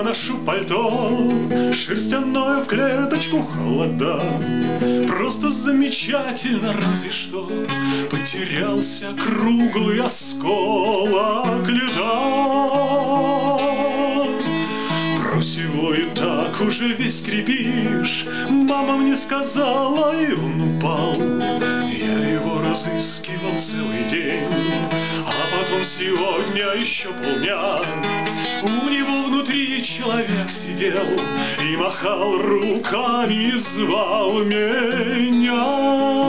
ношу пальто, шерстяное в клеточку холода. Просто замечательно, разве что потерялся круглый осколок льда. Брось его, и так уже весь крепишь. Мама мне сказала, и он упал. Я его разыскивал целый день, а потом сегодня еще полдня. У него внутри человек сидел и махал руками, и звал меня.